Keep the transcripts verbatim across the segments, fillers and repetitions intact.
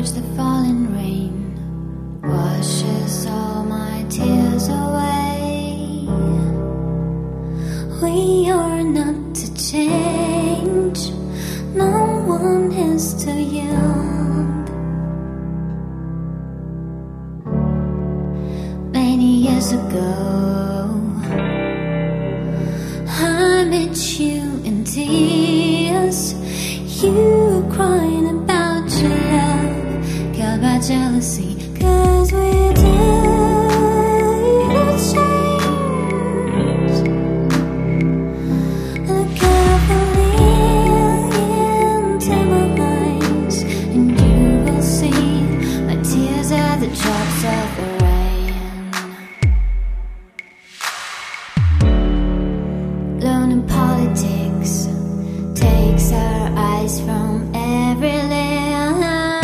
watch the falling rain washes all my tears away. We are not to change, no one is too young. Many years ago I met you in tears. You were crying about your love, killed by jealousy, 'cause we didn't change. Look carefully into my eyes, and you will see my tears are the drops of the rain. Learning politics takes our eyes from every land.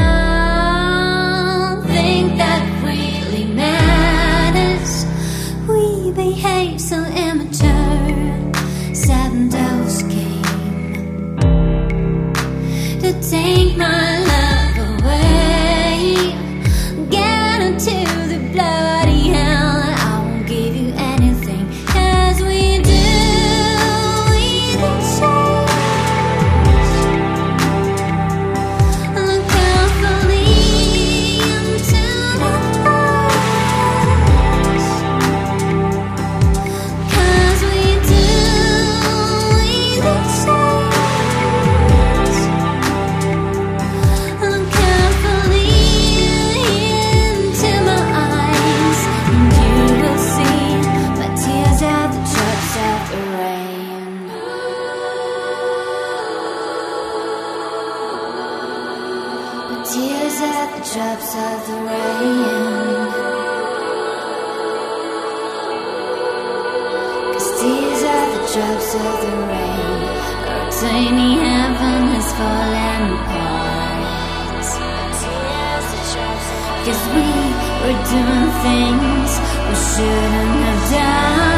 Think that really matters. We behave so immature. Seven devils came to take my love away. Get into the bloody hell. I won't give you anything, 'cause we do. We don't change. Look carefully into my eyes, 'cause we do. We don't change. Look carefully into my eyes, and you will see my tears are the drops of the rain. My tears are the drops of the rain. 'Cause tears are the drops of the rain. Our tiny heaven has fallen apart. 'Cause we were doing things we shouldn't have done.